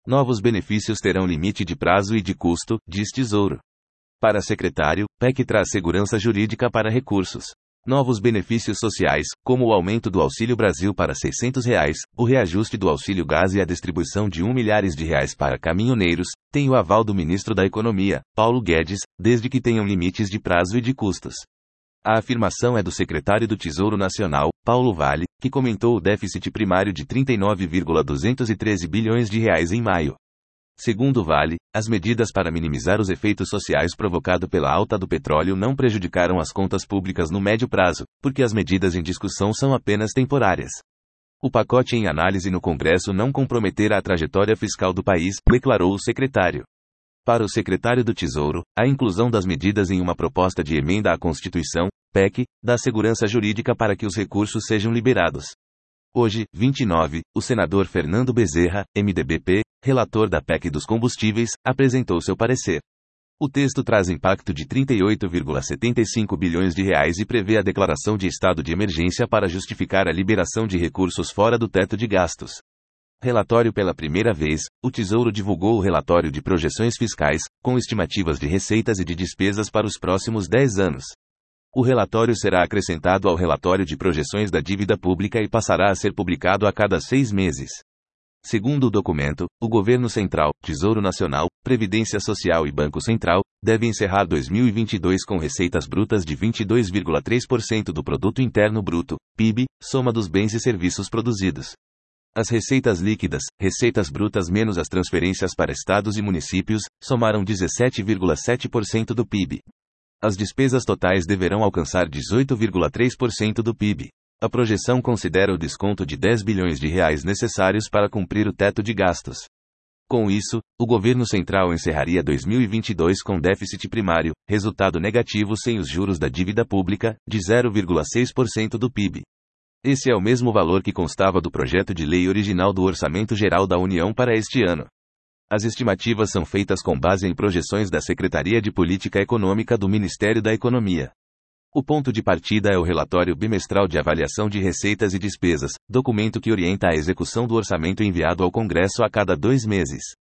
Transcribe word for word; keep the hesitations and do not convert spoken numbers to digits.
Novos benefícios terão limite de prazo e de custo, diz Tesouro. Para secretário, P E C traz segurança jurídica para recursos. Novos benefícios sociais, como o aumento do Auxílio Brasil para seiscentos reais, o reajuste do Auxílio Gás e a distribuição de um milhares de reais para caminhoneiros, têm o aval do ministro da Economia, Paulo Guedes, desde que tenham limites de prazo e de custos. A afirmação é do secretário do Tesouro Nacional, Paulo Vale, que comentou o déficit primário de trinta e nove vírgula duzentos e treze bilhões de reais em maio. Segundo Vale, as medidas para minimizar os efeitos sociais provocados pela alta do petróleo não prejudicaram as contas públicas no médio prazo, porque as medidas em discussão são apenas temporárias. O pacote em análise no Congresso não comprometerá a trajetória fiscal do país, declarou o secretário. Para o secretário do Tesouro, a inclusão das medidas em uma proposta de emenda à Constituição, P E C, dá segurança jurídica para que os recursos sejam liberados. Hoje, vinte e nove, o senador Fernando Bezerra, M D B P, relator da P E C dos combustíveis, apresentou seu parecer. O texto traz impacto de trinta e oito vírgula setenta e cinco bilhões de reais e prevê a declaração de estado de emergência para justificar a liberação de recursos fora do teto de gastos. Relatório pela primeira vez, o Tesouro divulgou o relatório de projeções fiscais, com estimativas de receitas e de despesas para os próximos dez anos. O relatório será acrescentado ao relatório de projeções da dívida pública e passará a ser publicado a cada seis meses. Segundo o documento, o Governo Central, Tesouro Nacional, Previdência Social e Banco Central devem encerrar dois mil e vinte e dois com receitas brutas de vinte e dois vírgula três por cento do Produto Interno Bruto, P I B, soma dos bens e serviços produzidos. As receitas líquidas, receitas brutas menos as transferências para estados e municípios, somaram dezessete vírgula sete por cento do P I B. As despesas totais deverão alcançar dezoito vírgula três por cento do P I B. A projeção considera o desconto de dez bilhões de reais necessários para cumprir o teto de gastos. Com isso, o governo central encerraria dois mil e vinte e dois com déficit primário, resultado negativo sem os juros da dívida pública, de zero vírgula seis por cento do P I B. Esse é o mesmo valor que constava do projeto de lei original do Orçamento Geral da União para este ano. As estimativas são feitas com base em projeções da Secretaria de Política Econômica do Ministério da Economia. O ponto de partida é o relatório bimestral de avaliação de receitas e despesas, documento que orienta a execução do orçamento enviado ao Congresso a cada dois meses.